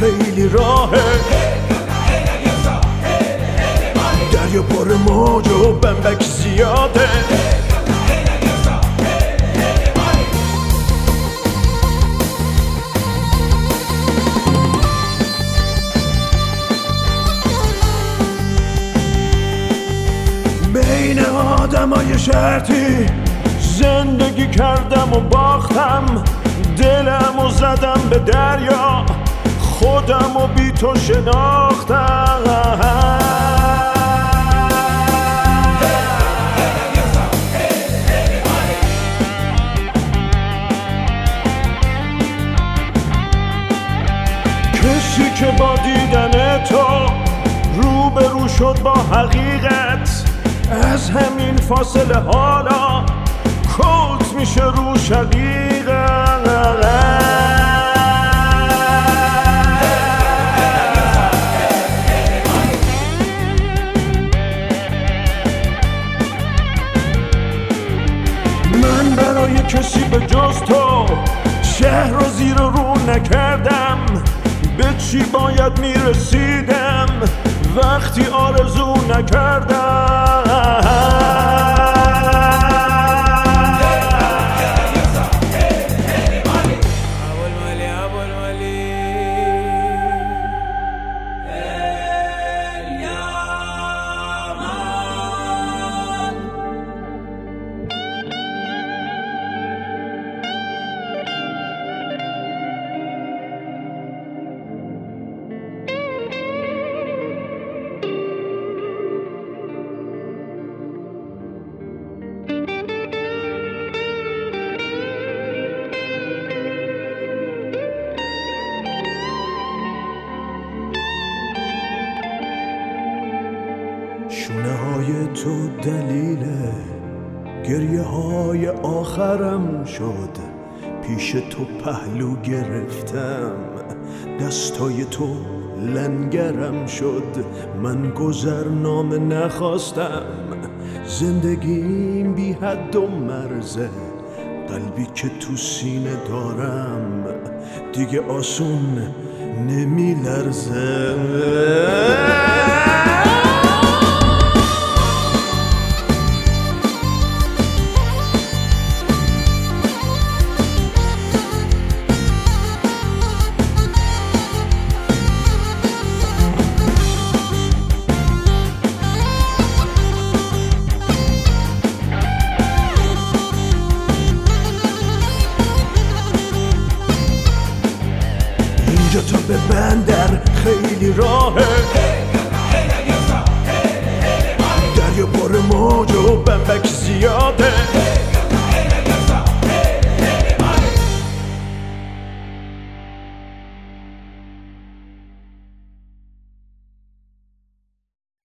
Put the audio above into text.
خیلی راهه، دریا پر موج و بمبک زیاده. بین آدمای شرطی زندگی کردم و باختم، دلم و زدم به دریا، خودم و بی تو شناختم. کسی که با دیدن تو روبرو شد با حقیقت، از همین فاصله حالا کلت میشه رو شقیقت. من برای کسی به جز تو شهر رو زیر رو نکردم، به چی باید میرسیدم وقتی آرزو نکردم. شونه های تو دلیل گریه های آخرم شد، پیش تو پهلو گرفتم، دستای تو لنگرم شد. من گذرنامه نخواستم، زندگیم بی حد و مرزه، قلبی که تو سینه دارم دیگه آسون نمی لرزه. اینجا تا به بندر خیلی راهه،